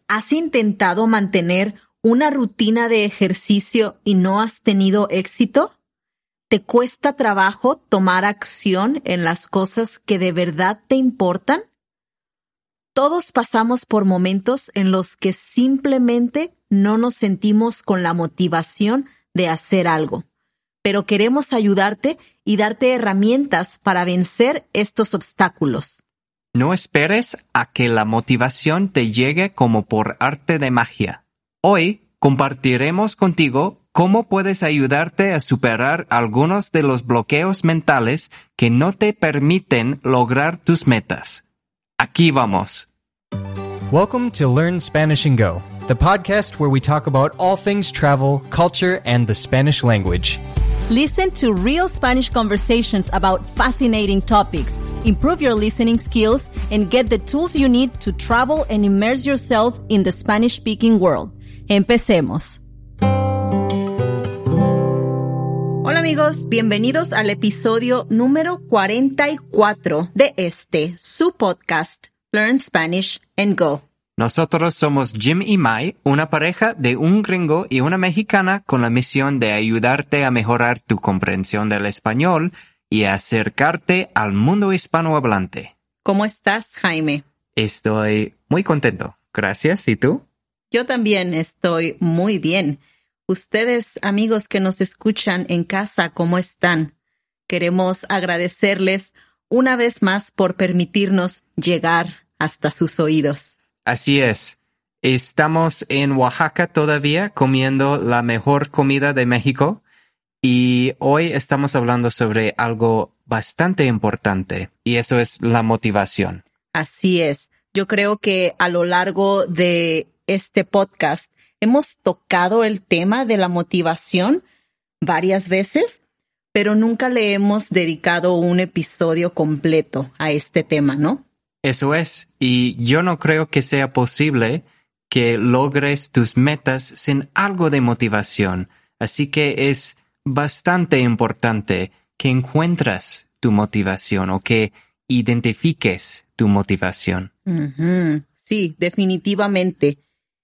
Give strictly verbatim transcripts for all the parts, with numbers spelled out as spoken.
¿Has intentado mantener una rutina de ejercicio y no has tenido éxito? ¿Te cuesta trabajo tomar acción en las cosas que de verdad te importan? Todos pasamos por momentos en los que simplemente no nos sentimos con la motivación de hacer algo, pero queremos ayudarte y darte herramientas para vencer estos obstáculos. No esperes a que la motivación te llegue como por arte de magia. Hoy compartiremos contigo cómo puedes ayudarte a superar algunos de los bloqueos mentales que no te permiten lograr tus metas. Aquí vamos. Welcome to Learn Spanish and Go, the podcast where we talk about all things travel, culture, and the Spanish language. Listen to real Spanish conversations about fascinating topics, improve your listening skills, and get the tools you need to travel and immerse yourself in the Spanish-speaking world. Empecemos. Hola amigos, bienvenidos al episodio número cuarenta y cuatro de este, su podcast, Learn Spanish and Go. Nosotros somos Jim y Mai, una pareja de un gringo y una mexicana con la misión de ayudarte a mejorar tu comprensión del español y a acercarte al mundo hispanohablante. ¿Cómo estás, Jaime? Estoy muy contento. Gracias. ¿Y tú? Yo también estoy muy bien. Ustedes, amigos que nos escuchan en casa, ¿cómo están? Queremos agradecerles una vez más por permitirnos llegar hasta sus oídos. Así es. Estamos en Oaxaca todavía comiendo la mejor comida de México y hoy estamos hablando sobre algo bastante importante y eso es la motivación. Así es. Yo creo que a lo largo de este podcast hemos tocado el tema de la motivación varias veces, pero nunca le hemos dedicado un episodio completo a este tema, ¿no? Eso es, y yo no creo que sea posible que logres tus metas sin algo de motivación. Así que es bastante importante que encuentres tu motivación o que identifiques tu motivación. Uh-huh. Sí, definitivamente.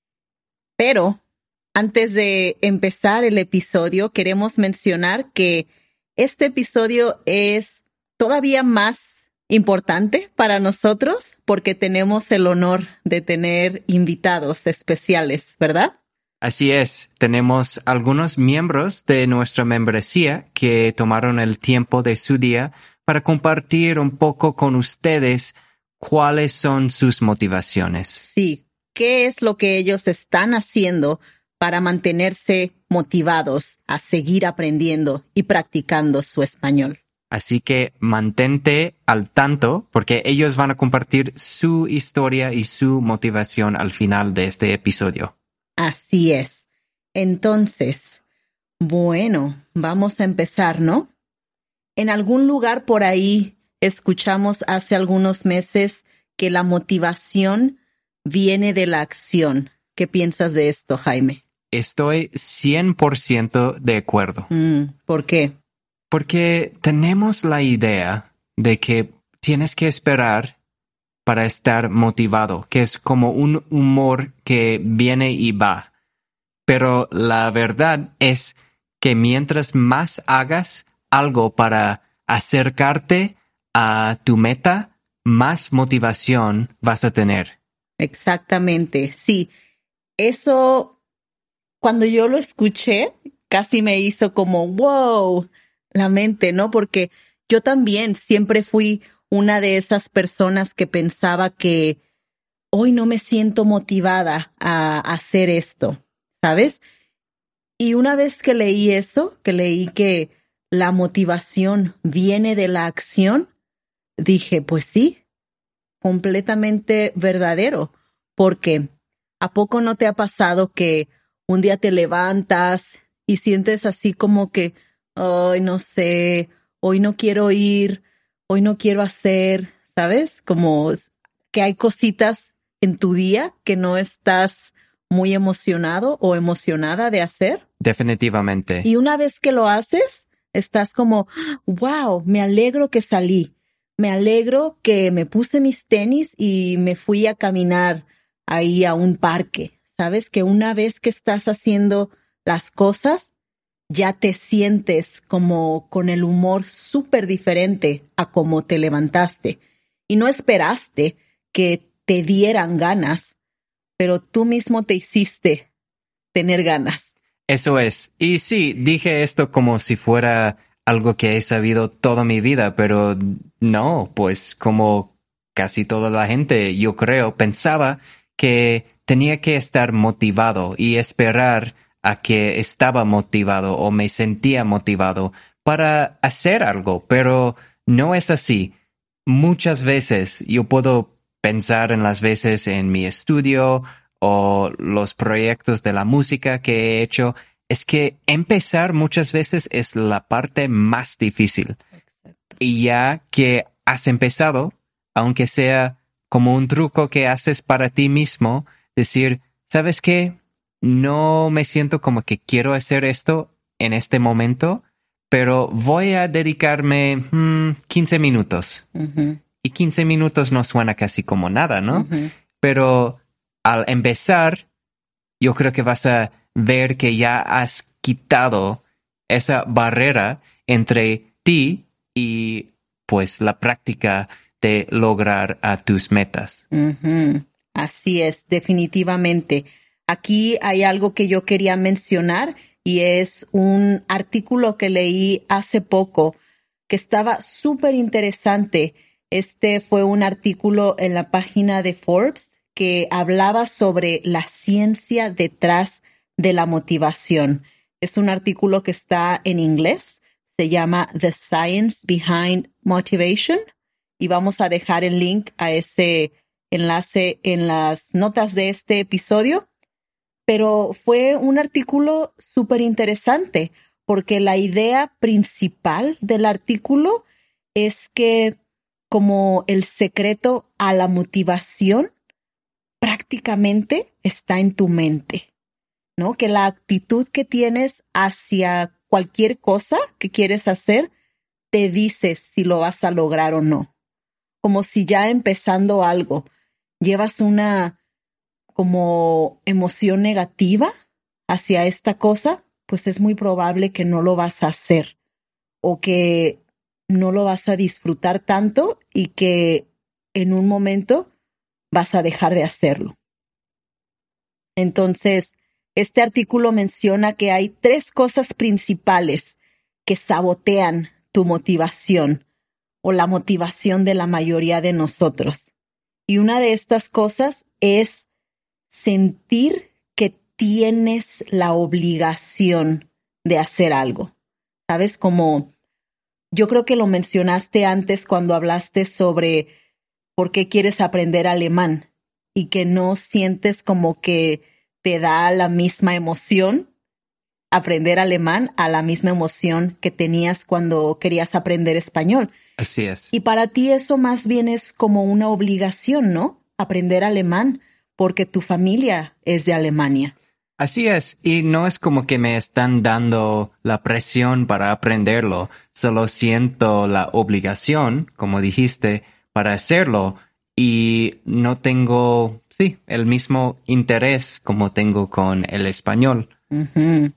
Pero antes de empezar el episodio, queremos mencionar que este episodio es todavía más importante para nosotros porque tenemos el honor de tener invitados especiales, ¿verdad? Así es. Tenemos algunos miembros de nuestra membresía que tomaron el tiempo de su día para compartir un poco con ustedes cuáles son sus motivaciones. Sí. ¿Qué es lo que ellos están haciendo para mantenerse motivados a seguir aprendiendo y practicando su español? Así que mantente al tanto porque ellos van a compartir su historia y su motivación al final de este episodio. Así es. Entonces, bueno, vamos a empezar, ¿no? En algún lugar por ahí escuchamos hace algunos meses que la motivación viene de la acción. ¿Qué piensas de esto, Jaime? Estoy cien por ciento de acuerdo. Mm, ¿por qué? Porque tenemos la idea de que tienes que esperar para estar motivado, que es como un humor que viene y va. Pero la verdad es que mientras más hagas algo para acercarte a tu meta, más motivación vas a tener. Exactamente, sí. Eso, cuando yo lo escuché, casi me hizo como, wow, la mente, ¿no? Porque yo también siempre fui una de esas personas que pensaba que hoy no me siento motivada a hacer esto, ¿sabes? Y una vez que leí eso, que leí que la motivación viene de la acción, dije, pues sí, completamente verdadero, porque ¿a poco no te ha pasado que un día te levantas y sientes así como que ay, no sé, hoy no quiero ir, hoy no quiero hacer, ¿sabes? Como que hay cositas en tu día que no estás muy emocionado o emocionada de hacer. Definitivamente. Y una vez que lo haces, estás como, wow, me alegro que salí. Me alegro que me puse mis tenis y me fui a caminar ahí a un parque. Sabes que una vez que estás haciendo las cosas, ya te sientes como con el humor súper diferente a como te levantaste. Y no esperaste que te dieran ganas, pero tú mismo te hiciste tener ganas. Eso es. Y sí, dije esto como si fuera algo que he sabido toda mi vida, pero no, pues como casi toda la gente, yo creo, pensaba que tenía que estar motivado y esperar a que estaba motivado o me sentía motivado para hacer algo, pero no es así. Muchas veces yo puedo pensar en las veces en mi estudio o los proyectos de la música que he hecho, es que empezar muchas veces es la parte más difícil. Exacto. Y ya que has empezado, aunque sea como un truco que haces para ti mismo, decir, ¿sabes qué? No me siento como que quiero hacer esto en este momento, pero voy a dedicarme hmm, quince minutos. Uh-huh. Y quince minutos no suena casi como nada, ¿no? Uh-huh. Pero al empezar, yo creo que vas a ver que ya has quitado esa barrera entre ti y pues la práctica de lograr a tus metas. Uh-huh. Así es, definitivamente. Aquí hay algo que yo quería mencionar y es un artículo que leí hace poco que estaba súper interesante. Este fue un artículo en la página de Forbes que hablaba sobre la ciencia detrás de la motivación. Es un artículo que está en inglés, se llama The Science Behind Motivation y vamos a dejar el link a ese enlace en las notas de este episodio. Pero fue un artículo súper interesante porque la idea principal del artículo es que como el secreto a la motivación prácticamente está en tu mente, ¿no? Que la actitud que tienes hacia cualquier cosa que quieres hacer te dice si lo vas a lograr o no. Como si ya empezando algo llevas una como emoción negativa hacia esta cosa, pues es muy probable que no lo vas a hacer o que no lo vas a disfrutar tanto y que en un momento vas a dejar de hacerlo. Entonces, este artículo menciona que hay tres cosas principales que sabotean tu motivación o la motivación de la mayoría de nosotros. Y una de estas cosas es sentir que tienes la obligación de hacer algo. ¿Sabes? Como yo creo que lo mencionaste antes cuando hablaste sobre por qué quieres aprender alemán y que no sientes como que te da la misma emoción aprender alemán a la misma emoción que tenías cuando querías aprender español. Así es. Y para ti eso más bien es como una obligación, ¿no? Aprender alemán porque tu familia es de Alemania. Así es, y no es como que me están dando la presión para aprenderlo, solo siento la obligación, como dijiste, para hacerlo y no tengo, sí, el mismo interés como tengo con el español. Uh-huh.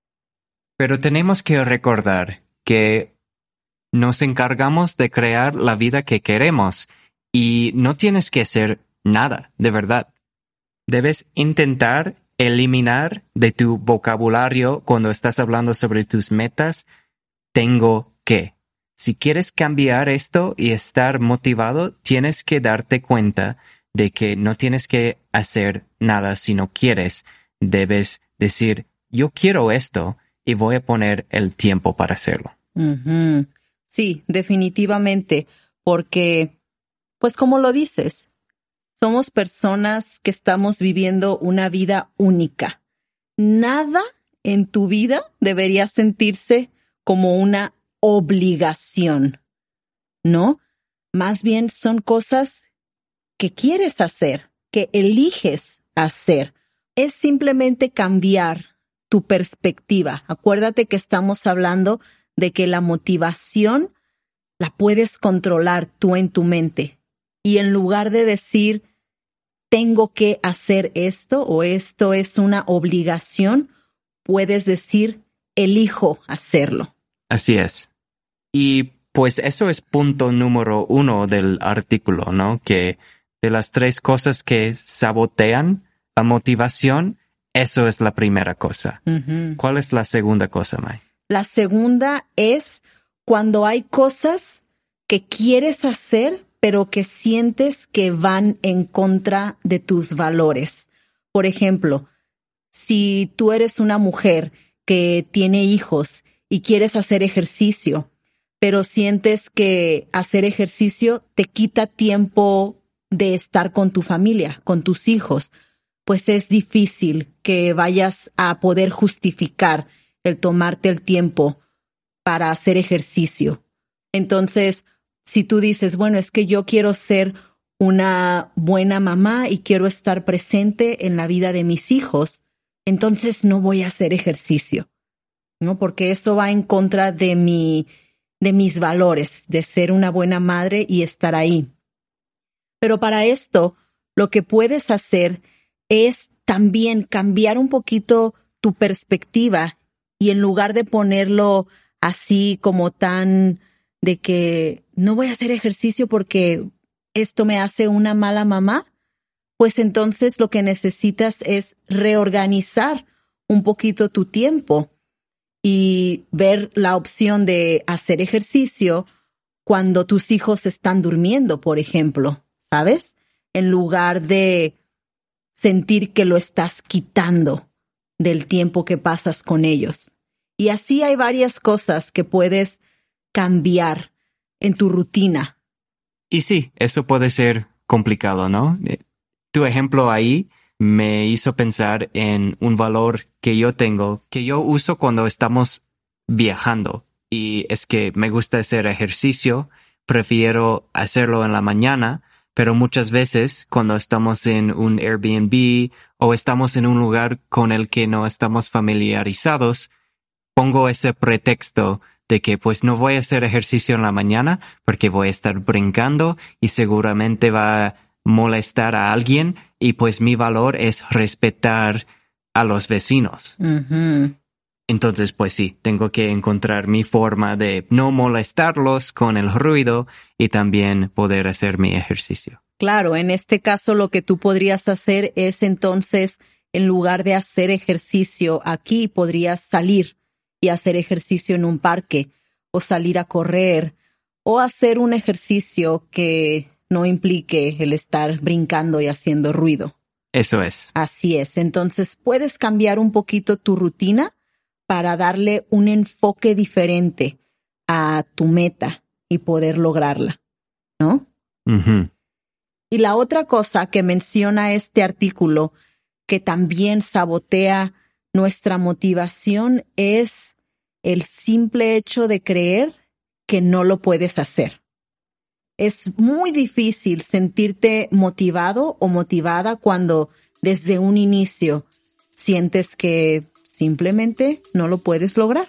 Pero tenemos que recordar que nos encargamos de crear la vida que queremos y no tienes que hacer nada, de verdad. Debes intentar eliminar de tu vocabulario cuando estás hablando sobre tus metas, tengo que. Si quieres cambiar esto y estar motivado, tienes que darte cuenta de que no tienes que hacer nada si no quieres. Debes decir, yo quiero esto y voy a poner el tiempo para hacerlo. Uh-huh. Sí, definitivamente, porque, pues como lo dices, somos personas que estamos viviendo una vida única. Nada en tu vida debería sentirse como una obligación, ¿no? Más bien son cosas que quieres hacer, que eliges hacer. Es simplemente cambiar tu perspectiva. Acuérdate que estamos hablando de que la motivación la puedes controlar tú en tu mente. Y en lugar de decir, tengo que hacer esto o esto es una obligación, puedes decir, elijo hacerlo. Así es. Y pues eso es punto número uno del artículo, ¿no? Que de las tres cosas que sabotean la motivación, eso es la primera cosa. Uh-huh. ¿Cuál es la segunda cosa, Mai? La segunda es cuando hay cosas que quieres hacer, pero que sientes que van en contra de tus valores. Por ejemplo, si tú eres una mujer que tiene hijos y quieres hacer ejercicio, pero sientes que hacer ejercicio te quita tiempo de estar con tu familia, con tus hijos, pues es difícil que vayas a poder justificar el tomarte el tiempo para hacer ejercicio. Entonces, si tú dices, bueno, es que yo quiero ser una buena mamá y quiero estar presente en la vida de mis hijos, entonces no voy a hacer ejercicio, ¿no? Porque eso va en contra de mi, de mis valores, de ser una buena madre y estar ahí. Pero para esto, lo que puedes hacer es también cambiar un poquito tu perspectiva y en lugar de ponerlo así como tan de que no voy a hacer ejercicio porque esto me hace una mala mamá, pues entonces lo que necesitas es reorganizar un poquito tu tiempo y ver la opción de hacer ejercicio cuando tus hijos están durmiendo, por ejemplo, ¿sabes? En lugar de sentir que lo estás quitando del tiempo que pasas con ellos. Y así hay varias cosas que puedes cambiar en tu rutina. Y sí, eso puede ser complicado, ¿no? Tu ejemplo ahí me hizo pensar en un valor que yo tengo, que yo uso cuando estamos viajando. Y es que me gusta hacer ejercicio, prefiero hacerlo en la mañana, pero muchas veces cuando estamos en un Airbnb o estamos en un lugar con el que no estamos familiarizados, pongo ese pretexto de que pues no voy a hacer ejercicio en la mañana porque voy a estar brincando y seguramente va a molestar a alguien y pues mi valor es respetar a los vecinos. Uh-huh. Entonces pues sí, tengo que encontrar mi forma de no molestarlos con el ruido y también poder hacer mi ejercicio. Claro, en este caso lo que tú podrías hacer es entonces, en lugar de hacer ejercicio aquí, podrías salir y hacer ejercicio en un parque o salir a correr o hacer un ejercicio que no implique el estar brincando y haciendo ruido. Eso es. Así es. Entonces puedes cambiar un poquito tu rutina para darle un enfoque diferente a tu meta y poder lograrla, ¿no? Uh-huh. Y la otra cosa que menciona este artículo que también sabotea nuestra motivación es el simple hecho de creer que no lo puedes hacer. Es muy difícil sentirte motivado o motivada cuando desde un inicio sientes que simplemente no lo puedes lograr.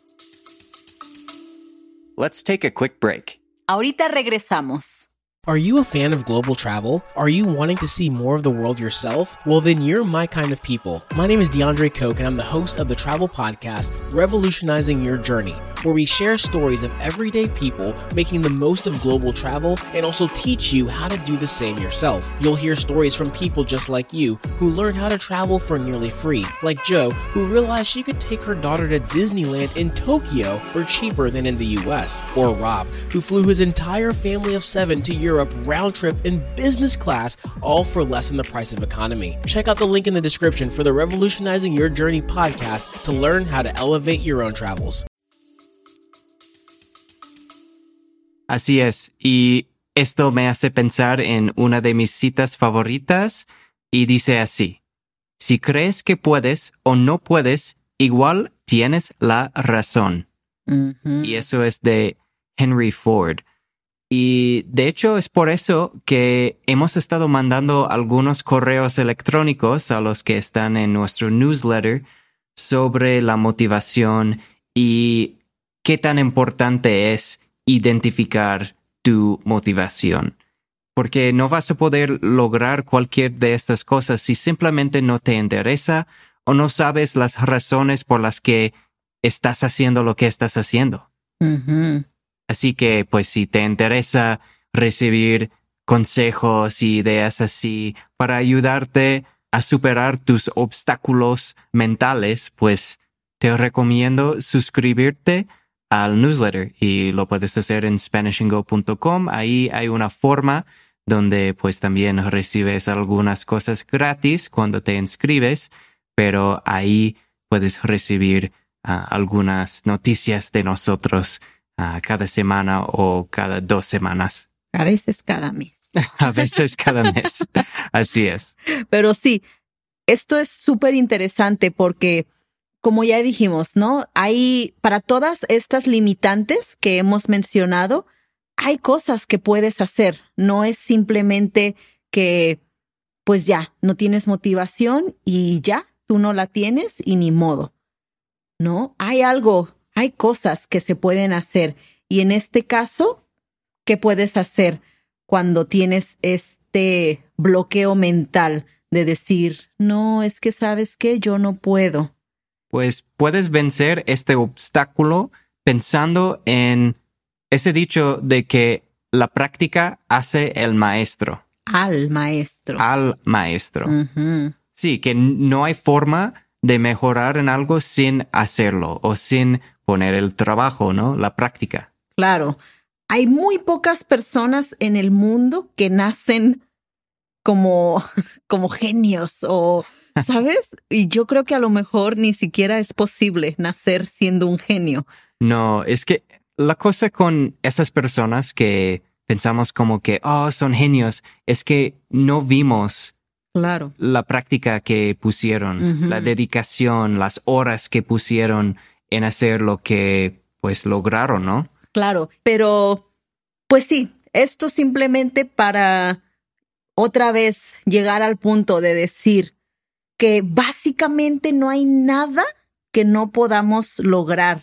Let's take a quick break. Ahorita regresamos. Are you a fan of global travel? Are you wanting to see more of the world yourself? Well, then you're my kind of people. My name is DeAndre Koch, and I'm the host of the travel podcast, Revolutionizing Your Journey, where we share stories of everyday people making the most of global travel and also teach you how to do the same yourself. You'll hear stories from people just like you who learned how to travel for nearly free, like Jo, who realized she could take her daughter to Disneyland in Tokyo for cheaper than in the U S, or Rob, who flew his entire family of seven to Europe round trip in business class, all for less than the price of economy. Check out the link in the description for the Revolutionizing Your Journey podcast to learn how to elevate your own travels. Así es, y esto me hace pensar en una de mis citas favoritas y dice así: si crees que puedes o no puedes, igual tienes la razón. Uh-huh. Y eso es de Henry Ford. Y de hecho es por eso que hemos estado mandando algunos correos electrónicos a los que están en nuestro newsletter sobre la motivación y qué tan importante es identificar tu motivación. porque no vas a poder lograr cualquier de estas cosas si simplemente no te interesa o no sabes las razones por las que estás haciendo lo que estás haciendo. Ujú. Así que, pues, si te interesa recibir consejos y ideas así para ayudarte a superar tus obstáculos mentales, pues te recomiendo suscribirte al newsletter y lo puedes hacer en spanish and go punto com. Ahí hay una forma donde pues también recibes algunas cosas gratis cuando te inscribes, pero ahí puedes recibir uh, algunas noticias de nosotros uh, cada semana o cada dos semanas. A veces cada mes. A veces cada mes. Así es. Pero sí, esto es súper interesante porque, como ya dijimos, ¿no? Hay, para todas estas limitantes que hemos mencionado, hay cosas que puedes hacer. No es simplemente que, pues ya, no tienes motivación y ya, tú no la tienes y ni modo, ¿no? Hay algo, hay cosas que se pueden hacer. Y en este caso, ¿qué puedes hacer cuando tienes este bloqueo mental de decir, no, es que sabes qué, yo no puedo? Pues puedes vencer este obstáculo pensando en ese dicho de que la práctica hace el maestro. Al maestro. Al maestro. Ujú. Sí, que no hay forma de mejorar en algo sin hacerlo o sin poner el trabajo, ¿no? La práctica. Claro. Hay muy pocas personas en el mundo que nacen como, como genios o, ¿sabes? Y yo creo que a lo mejor ni siquiera es posible nacer siendo un genio. No, es que la cosa con esas personas que pensamos como que, oh, son genios, es que no vimos Claro. la práctica que pusieron, Ujú. la dedicación, las horas que pusieron en hacer lo que pues lograron, ¿no? Claro, pero pues sí, esto simplemente para otra vez llegar al punto de decir que básicamente no hay nada que no podamos lograr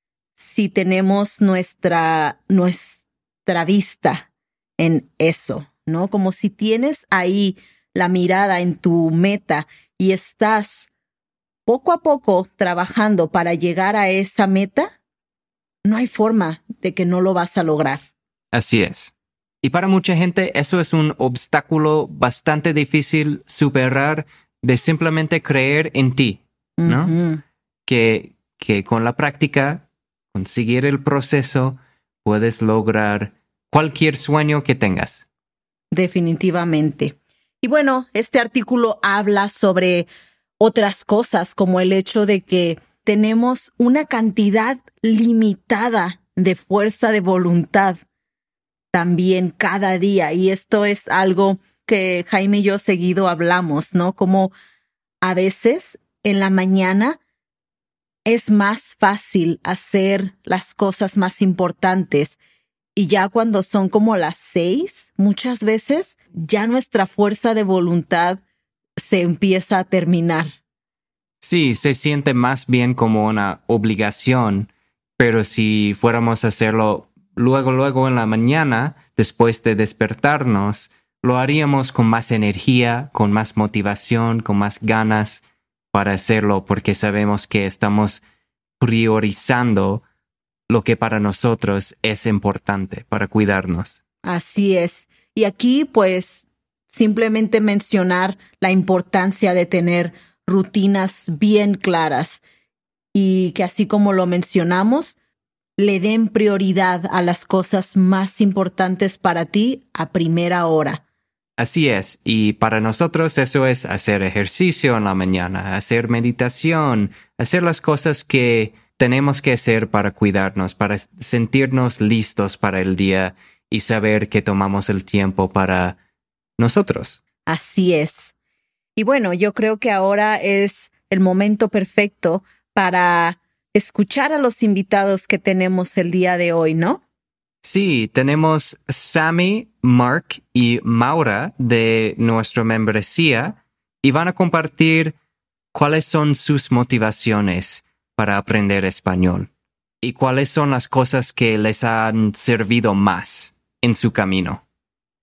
si tenemos nuestra, nuestra vista en eso, ¿no? Como si tienes ahí la mirada en tu meta y estás poco a poco trabajando para llegar a esa meta, no hay forma de que no lo vas a lograr. Así es. Y para mucha gente eso es un obstáculo bastante difícil superar de simplemente creer en ti, ¿no? Ujú. Que, que con la práctica, con seguir el proceso, puedes lograr cualquier sueño que tengas. Definitivamente. Y bueno, este artículo habla sobre otras cosas, como el hecho de que tenemos una cantidad limitada de fuerza de voluntad también cada día. Y esto es algo que Jaime y yo seguido hablamos, ¿no? Como a veces en la mañana es más fácil hacer las cosas más importantes. Y ya cuando son como las seis, muchas veces ya nuestra fuerza de voluntad se empieza a terminar. Sí, se siente más bien como una obligación, pero si fuéramos a hacerlo luego, luego en la mañana, después de despertarnos, lo haríamos con más energía, con más motivación, con más ganas para hacerlo, porque sabemos que estamos priorizando lo que para nosotros es importante para cuidarnos. Así es. Y aquí, pues, simplemente mencionar la importancia de tener rutinas bien claras y que, así como lo mencionamos, le den prioridad a las cosas más importantes para ti a primera hora. Así es, y para nosotros eso es hacer ejercicio en la mañana, hacer meditación, hacer las cosas que tenemos que hacer para cuidarnos, para sentirnos listos para el día y saber que tomamos el tiempo para nosotros. Así es. Y bueno, yo creo que ahora es el momento perfecto para escuchar a los invitados que tenemos el día de hoy, ¿no? Sí, tenemos Sammy, Mark y Maura de nuestra membresía y van a compartir cuáles son sus motivaciones para aprender español y cuáles son las cosas que les han servido más en su camino.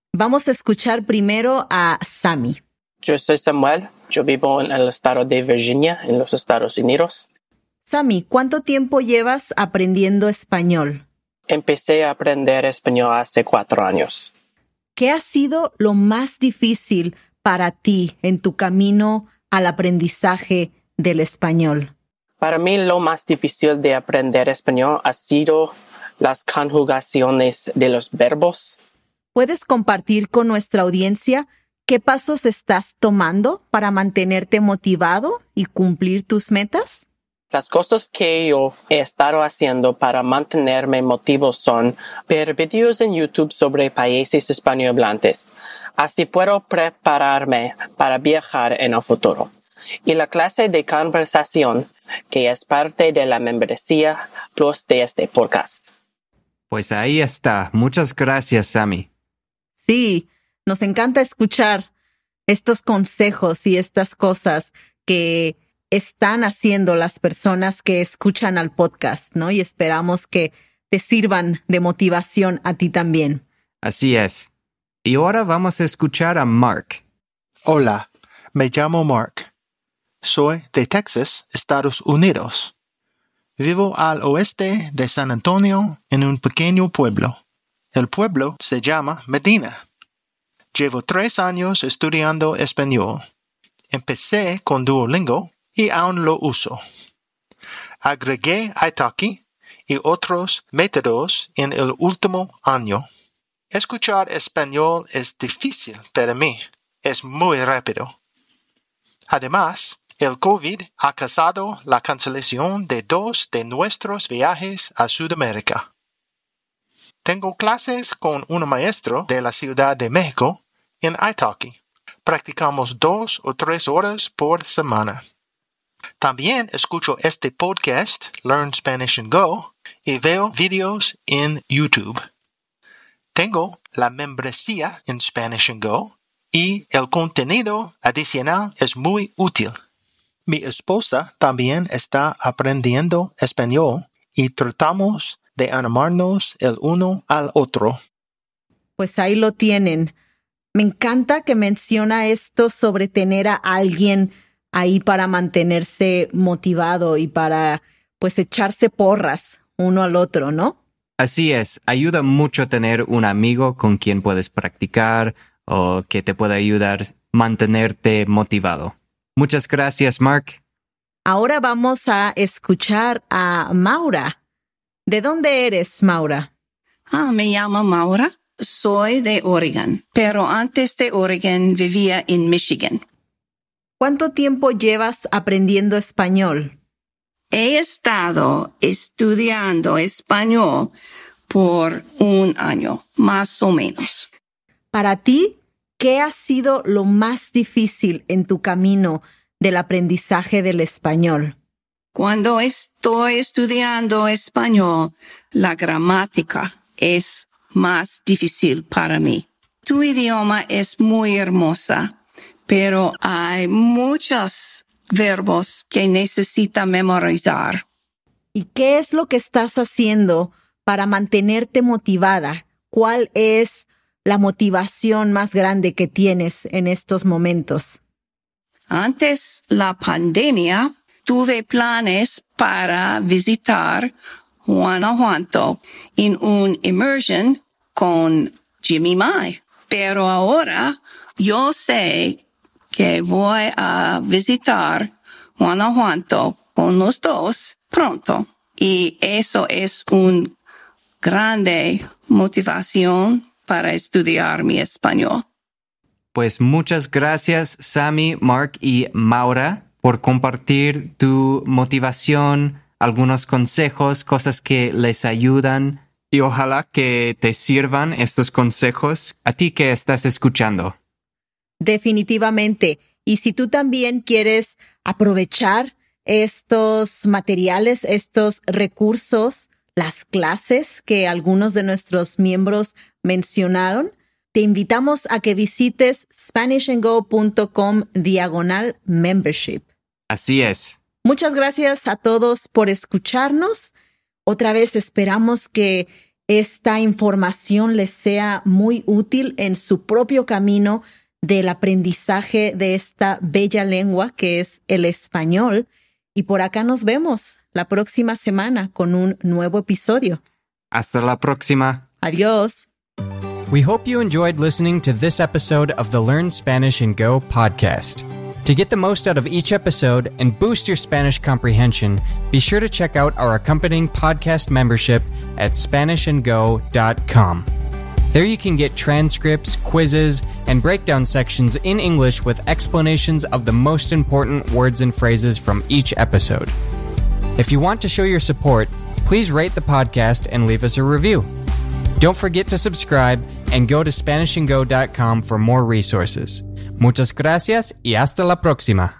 Vamos a escuchar primero a Sammy. Yo soy Samuel. Yo vivo en el estado de Virginia, en los Estados Unidos. Sammy, ¿cuánto tiempo llevas aprendiendo español? Empecé a aprender español hace cuatro años. ¿Qué ha sido lo más difícil para ti en tu camino al aprendizaje del español? Para mí lo más difícil de aprender español ha sido las conjugaciones de los verbos. ¿Puedes compartir con nuestra audiencia qué pasos estás tomando para mantenerte motivado y cumplir tus metas? Las cosas que yo he estado haciendo para mantenerme motivado son ver videos en YouTube sobre países hispanohablantes. Así puedo prepararme para viajar en el futuro. Y la clase de conversación, que es parte de la membresía Plus de este podcast. Pues ahí está. Muchas gracias, Sammy. Sí, nos encanta escuchar estos consejos y estas cosas que están haciendo las personas que escuchan al podcast, ¿no? Y esperamos que te sirvan de motivación a ti también. Así es. Y ahora vamos a escuchar a Mark. Hola, me llamo Mark. Soy de Texas, Estados Unidos. Vivo al oeste de San Antonio en un pequeño pueblo. El pueblo se llama Medina. Llevo tres años estudiando español. Empecé con Duolingo y aún lo uso. Agregué Italki y otros métodos en el último año. Escuchar español es difícil para mí. Es muy rápido. Además, el COVID ha causado la cancelación de dos de nuestros viajes a Sudamérica. Tengo clases con un maestro de la Ciudad de México en Italki. Practicamos dos o tres horas por semana. También escucho este podcast, Learn Spanish and Go, y veo videos en YouTube. Tengo la membresía en Spanish and Go y el contenido adicional es muy útil. Mi esposa también está aprendiendo español y tratamos de animarnos el uno al otro. Pues ahí lo tienen. Me encanta que menciona esto sobre tener a alguien ahí para mantenerse motivado y para, pues, echarse porras uno al otro, ¿no? Así es. Ayuda mucho tener un amigo con quien puedes practicar o que te pueda ayudar a mantenerte motivado. Muchas gracias, Mark. Ahora vamos a escuchar a Maura. ¿De dónde eres, Maura? Ah, me llamo Maura. Soy de Oregon, pero antes de Oregon vivía en Michigan. ¿Cuánto tiempo llevas aprendiendo español? He estado estudiando español por un año, más o menos. Para ti, ¿qué ha sido lo más difícil en tu camino del aprendizaje del español? Cuando estoy estudiando español, la gramática es más difícil para mí. Tu idioma es muy hermosa, pero hay muchos verbos que necesita memorizar. ¿Y qué es lo que estás haciendo para mantenerte motivada? ¿Cuál es la motivación más grande que tienes en estos momentos? Antes la pandemia, tuve planes para visitar Guanajuato en un immersion con Jimmy Mai. Pero ahora yo sé que voy a visitar Guanajuato con los dos pronto. Y eso es una grande motivación para estudiar mi español. Pues muchas gracias, Sammy, Mark y Maura, por compartir tu motivación, algunos consejos, cosas que les ayudan. Y ojalá que te sirvan estos consejos a ti que estás escuchando. Definitivamente. Y si tú también quieres aprovechar estos materiales, estos recursos, las clases que algunos de nuestros miembros mencionaron, te invitamos a que visites SpanishAndGo.com diagonal membership. Así es. Muchas gracias a todos por escucharnos. Otra vez esperamos que esta información les sea muy útil en su propio camino del aprendizaje de esta bella lengua que es el español. Y por acá nos vemos la próxima semana con un nuevo episodio. Hasta la próxima. Adiós. We hope you enjoyed listening to this episode of the Learn Spanish and Go podcast. To get the most out of each episode and boost your Spanish comprehension, be sure to check out our accompanying podcast membership at spanish and go dot com. There you can get transcripts, quizzes, and breakdown sections in English with explanations of the most important words and phrases from each episode. If you want to show your support, please rate the podcast and leave us a review. Don't forget to subscribe and go to spanish and go dot com for more resources. Muchas gracias y hasta la próxima.